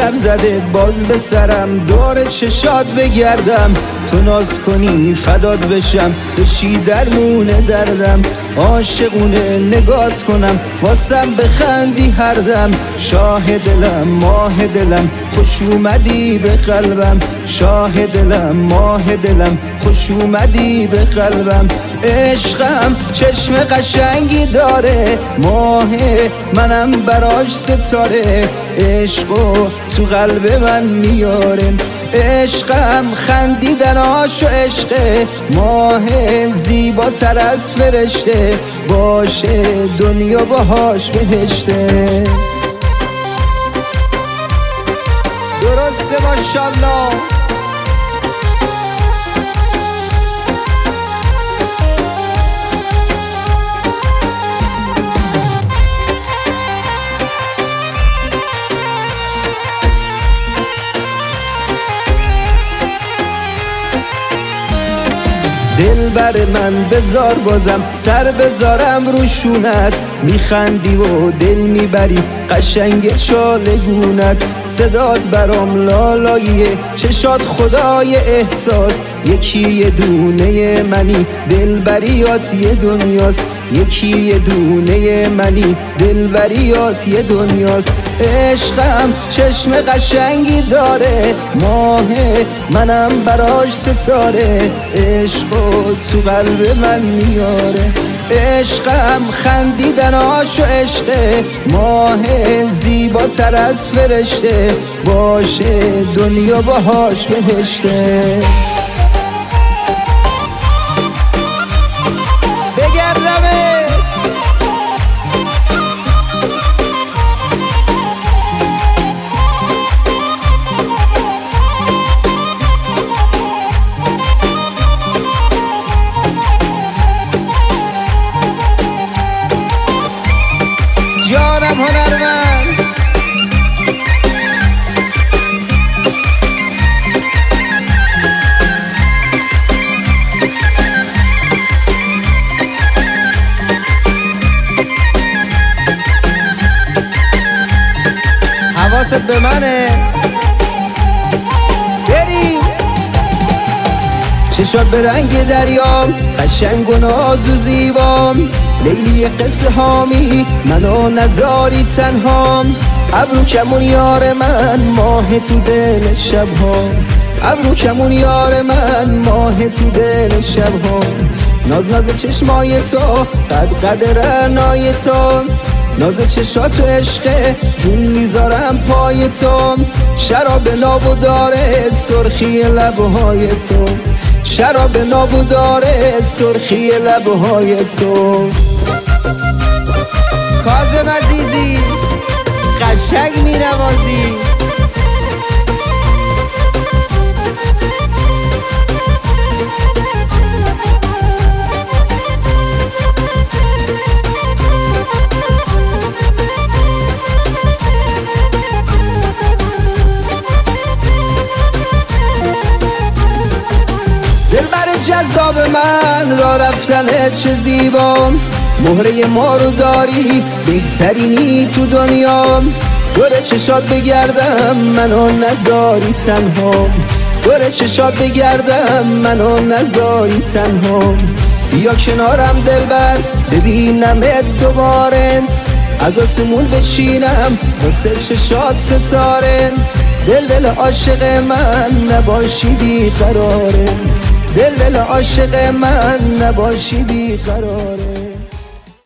لب زده باز به سرم، دور چشات بگردم تو ناز کنی فدات بشم، بشی درمونه دردم عاشقونه نگات کنم، واسم بخندی هر دم، شاه دلم ماه دلم خوش اومدی به قلبم، شاه دلم ماه دلم خوش اومدی به قلبم. عشقم چشم قشنگی داره، ماه منم براش ستاره، عشقو تو قلب من میاره، عشقم خندیدناش و عشقه، ماه زیباتر از فرشته، باشه دنیا باهاش بهشته. درسته ماشالله. دل بر من بذار بازم سر بذارم روشونت، میخندی و دل میبری قشنگ چالگونت، صدات برام لالاییه چشات خدای احساس، یکی یه دونه منی دلبریات یه دنیاست، یکی یه دونه منی دلبریات یه دنیاست. عشقم چشم قشنگی داره، ماه منم براش ستاره، عشقو تو قلب من میاره، عشقم خندیدناش و عشقه، ماه زیباتر از فرشته، باشه دنیا باهاش بهشته. جانم هنرمند حواست به منه بریم. چشات به رنگ دریام قشنگ و ناز و زیبام، لیلی قصه هامی منو نزاری تنهام، ابرو کمون یار من ماه تو دل شبهام، ابرو کمون یار من ماه تو دل شبهام، ناز ناز چشمای تو قد قد رعنای تو، ناز چشات و عشقه جون میذارم پای تو، شراب نابو داره سرخی لبهای تو، شراب نابو داره سرخی لبهای تو. کاظم عزیزی قشنگ می نوازی، دلبر جذاب من را رفتنه چه زیبا، مهره ما رو داری بهترینی تو دنیا، دور چشات بگردم منو نزاری تنها، دور چشات بگردم منو نزاری تنها، بیا کنارم دلبر ببینمت دوباره، از آسمون بچینم واسه چشات ستاره، دل دل عاشق من نباشی بیقراره، دل دل عاشق من نباشی بیقراره.